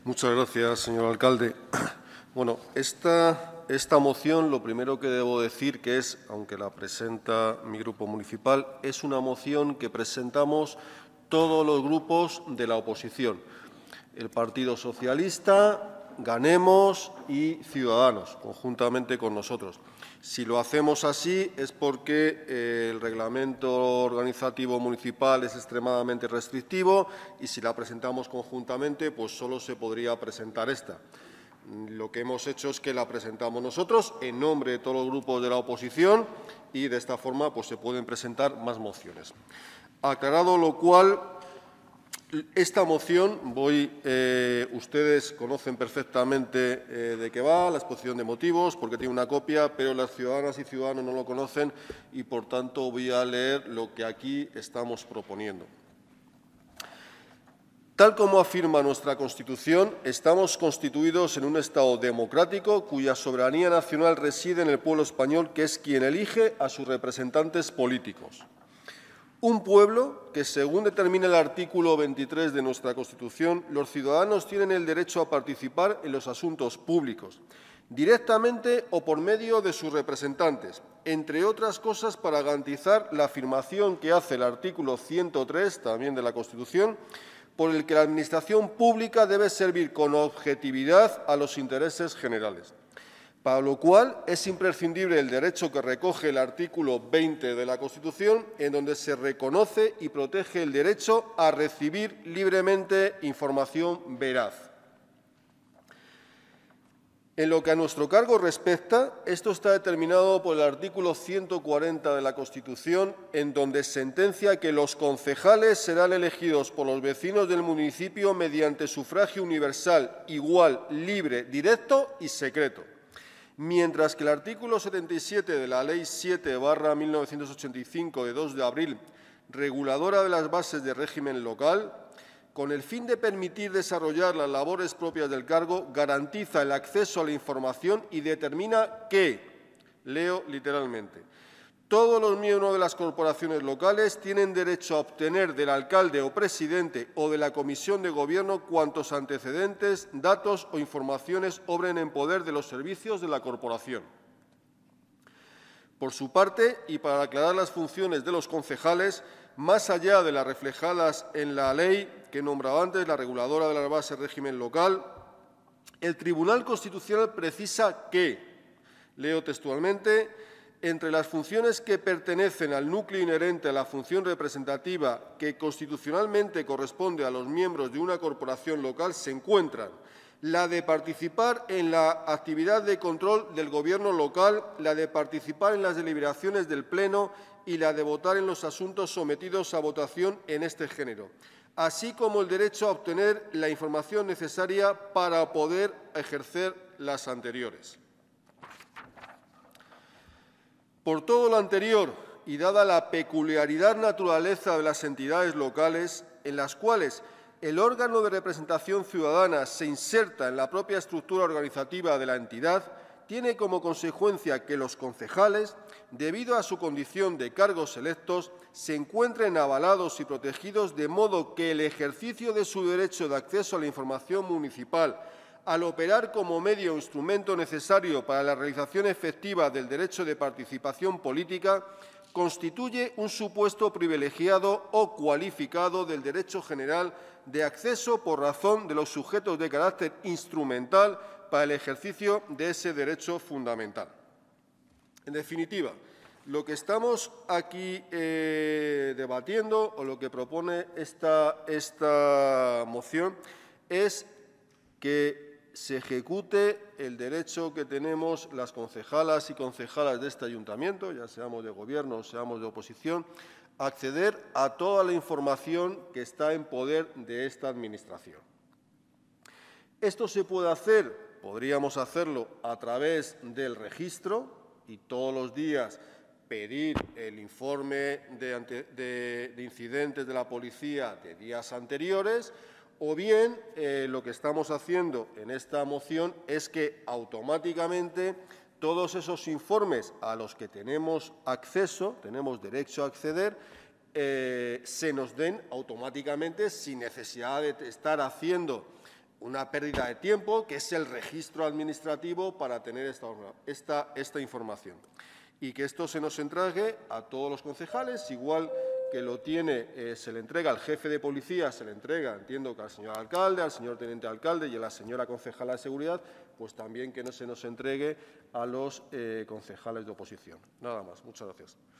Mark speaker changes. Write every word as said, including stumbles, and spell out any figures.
Speaker 1: Muchas gracias, señor alcalde. Bueno, esta, esta moción, lo primero que debo decir que es, aunque la presenta mi grupo municipal, es una moción que presentamos todos los grupos de la oposición. El Partido Socialista, Ganemos y Ciudadanos, conjuntamente con nosotros. Si lo hacemos así es porque eh, el reglamento organizativo municipal es extremadamente restrictivo y si la presentamos conjuntamente, pues solo se podría presentar esta. Lo que hemos hecho es que la presentamos nosotros en nombre de todos los grupos de la oposición y de esta forma pues, se pueden presentar más mociones. Aclarado lo cual, esta moción, voy, eh, ustedes conocen perfectamente eh, de qué va, la exposición de motivos, porque tiene una copia, pero las ciudadanas y ciudadanos no lo conocen y, por tanto, voy a leer lo que aquí estamos proponiendo. Tal como afirma nuestra Constitución, estamos constituidos en un Estado democrático cuya soberanía nacional reside en el pueblo español, que es quien elige a sus representantes políticos. Un pueblo que, según determina el artículo veintitrés de nuestra Constitución, los ciudadanos tienen el derecho a participar en los asuntos públicos, directamente o por medio de sus representantes, entre otras cosas para garantizar la afirmación que hace el artículo ciento tres, también de la Constitución, por el que la Administración pública debe servir con objetividad a los intereses generales. Para lo cual es imprescindible el derecho que recoge el artículo veinte de la Constitución, en donde se reconoce y protege el derecho a recibir libremente información veraz. En lo que a nuestro cargo respecta, esto está determinado por el artículo ciento cuarenta de la Constitución, en donde sentencia que los concejales serán elegidos por los vecinos del municipio mediante sufragio universal, igual, libre, directo y secreto. Mientras que el artículo setenta y siete de la Ley siete barra mil novecientos ochenta y cinco de dos de abril, reguladora de las bases de régimen local, con el fin de permitir desarrollar las labores propias del cargo, garantiza el acceso a la información y determina que, leo literalmente, todos los miembros de las corporaciones locales tienen derecho a obtener del alcalde o presidente o de la comisión de gobierno cuantos antecedentes, datos o informaciones obren en poder de los servicios de la corporación. Por su parte, y para aclarar las funciones de los concejales, más allá de las reflejadas en la ley que nombraba antes, la reguladora de las bases de régimen local, el Tribunal Constitucional precisa que, leo textualmente, entre las funciones que pertenecen al núcleo inherente a la función representativa que constitucionalmente corresponde a los miembros de una corporación local se encuentran la de participar en la actividad de control del Gobierno local, la de participar en las deliberaciones del Pleno y la de votar en los asuntos sometidos a votación en este género, así como el derecho a obtener la información necesaria para poder ejercer las anteriores. Por todo lo anterior y dada la peculiaridad naturaleza de las entidades locales, en las cuales el órgano de representación ciudadana se inserta en la propia estructura organizativa de la entidad, tiene como consecuencia que los concejales, debido a su condición de cargos electos, se encuentren avalados y protegidos de modo que el ejercicio de su derecho de acceso a la información municipal, al operar como medio o instrumento necesario para la realización efectiva del derecho de participación política, constituye un supuesto privilegiado o cualificado del derecho general de acceso por razón de los sujetos de carácter instrumental para el ejercicio de ese derecho fundamental. En definitiva, lo que estamos aquí eh, debatiendo o lo que propone esta, esta moción es que se ejecute el derecho que tenemos las concejalas y concejalas de este ayuntamiento, ya seamos de gobierno o seamos de oposición, a acceder a toda la información que está en poder de esta administración. Esto se puede hacer, podríamos hacerlo a través del registro y todos los días pedir el informe de, ante, de, de incidentes de la policía de días anteriores, o bien eh, lo que estamos haciendo en esta moción es que automáticamente todos esos informes a los que tenemos acceso, tenemos derecho a acceder, eh, se nos den automáticamente sin necesidad de estar haciendo una pérdida de tiempo, que es el registro administrativo para tener esta, esta, esta información. Y que esto se nos entregue a todos los concejales, igual que lo tiene, eh, se le entrega al jefe de policía, se le entrega, entiendo que al señor alcalde, al señor teniente alcalde y a la señora concejala de seguridad, pues también que no se nos entregue a los eh, concejales de oposición. Nada más. Muchas gracias.